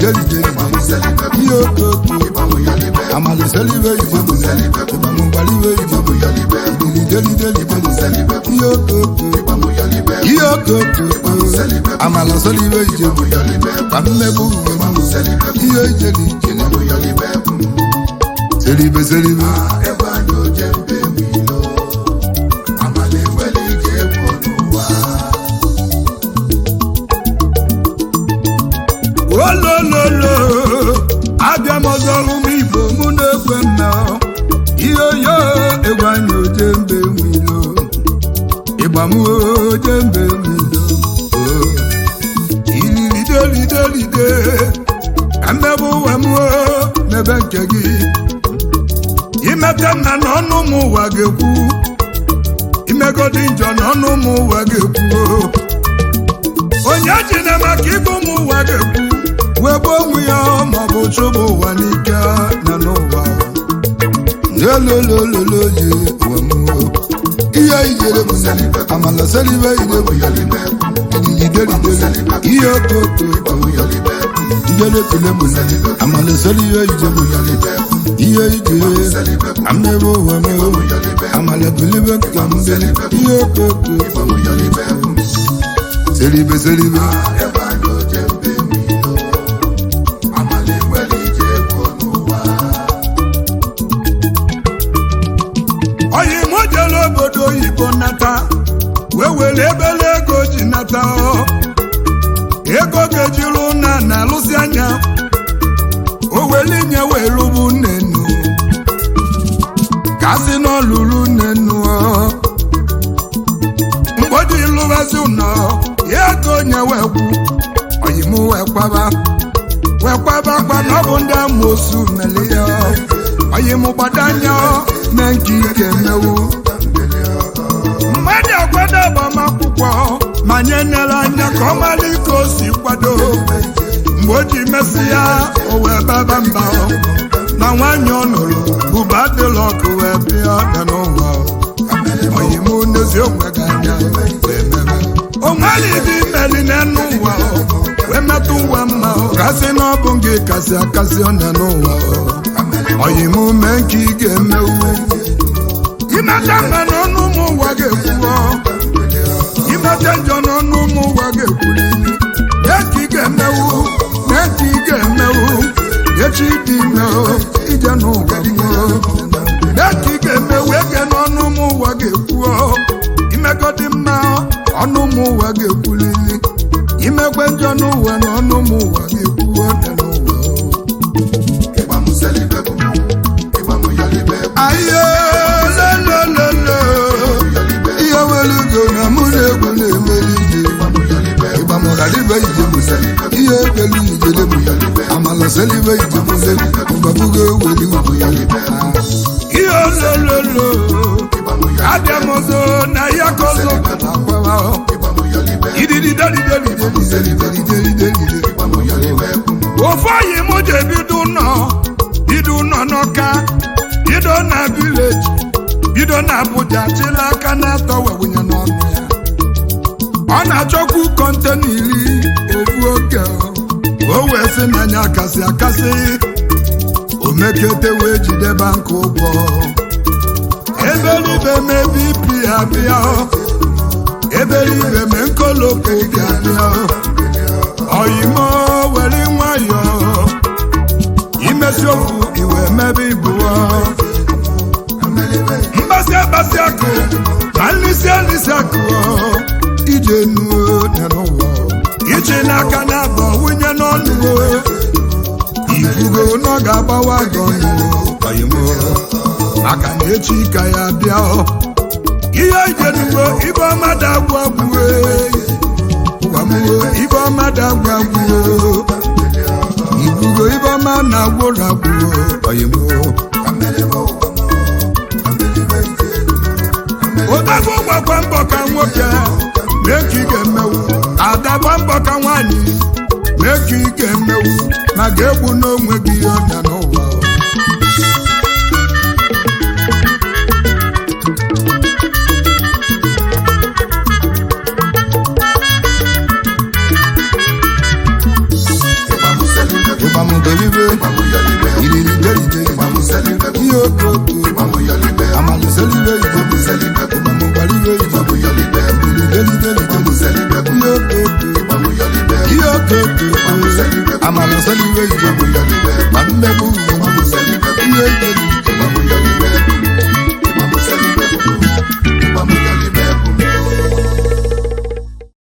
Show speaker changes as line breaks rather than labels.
deli iyo koko amala selibe ijebu ibamu balibe ijebu deli iyo koko amala selibe ijebu kamebu iyo deli selibe olololo abịamọzọrụ m igbo mụ na-ekwe mma iyoyo egwanye ojembe nwilo ịgbam ojembe nwilo ililidelide ka mmebe ụwa m n'ebe nke gị imete nna n'ọnụ m ụwa ga-ekwu imegodi njọ n'ọnụ m ụwa ga-ekwu onye ji na maka ịbụ m ụwa ga-ekwu webe onwe ya maọbụ chụbụ ụwa n'ike na n'ụwa lololololoye ụwa m ihe ijere bụ amala selibe idebu idelideli ihe okoko ijeletele bụ amala selibe ijebu ihe ije amebe ụwa m amala bilibe ka mbeli ihe okoko selibe oyi mojele obodo oyibo nata wee were ebele ego ji nata ego ga-ejiru na alụsị anya o weli nye wee lụbụ nnenu kasị n'ọlụlụ nnenu mgboji lụbazi ụnọ ya ego nye wee kwu oyi m wee kwaba kwa na ọ bụ ndị amoosu meli ya oyi m gbadanya mee nke ike mewu mmadụ akwado agbamakwụkwọ ma nye nere anya ka ọ mara ike o si kwado mgbe o ji mesị ya o wee baba mba na nwanyị ọ nụrụ bụba adịla ọkụ wee bịa ọbịa n'ụwa oyi m n'ezi onwe gị anya o nwere ibe imeli n'enu ụwa wee metụ ụwa mma kasị na ọ bụ gị kasị akasị ọnya n'ụwa oyi m mee nke ị ga-emewu imeta mma n'ọnụ ụmụ ụwa ga-ekwuo imeta njọ n'ọnụ ụmụ ụwa ga-ekwulili mee ka ị ga-emewu echi dị ime ije n'ụwa mmụọ mee ka ị ga-emewu ege n'ọnụ ụmụ ụwa ga-ekwuo imekọdị mma ọnụ ụmụ ụwa ga-ekwulili imekwe njọ n'ụwa na ọnụ ụmụ ụwa ga-ekwuo dị n'ụwa ayo lelelele ihe welugo na mụ na-egwu na-emeri ije ịgbamọralibe ijebu ihe ekelu ijedebụ amala selibe ijebu mgbabugo eweli ugwu ya ihe olololo abịa m ọzọ na ya ka ọzọ akwawa idididelidelidelidelidelidelide ofe oyi m ji ebido ụnọ n'ọka bido na village bido na Abuja chila aka na-atọ wewunye n'ọnụ ya ọ na-achọkwu kọntena 10 ofu oge o wee sị n'anya akasị o mekete wee jideba nke ụgwọ ebelibe mebe ipi abịa ebelibe me nkolopu ga-abịa oyimo were nwayọ imesi okwu iwe mebe ibuọ mgbasi akụ na nlisi akụ ije nuo n'ụwa iche n'aka na-abọ wunye n'ọnụ ifugo na ọ ga-agbawa gọnụ oyimo maka na echi ka ya bịa ihe ijenugo ibe ọma dagbu ibe ọma dagbu ifugo ibe ọma na-agwụrụ agwụrụ oyimo odagbo gbakwa mbọ ka nwoke mee ka ị ga-emewu adagba mbọ ka nwaanyị mee ka ị ga-emewu na ga-egbu n'onwe gị ọnya n'ụwa mara sọ n'iwe igwe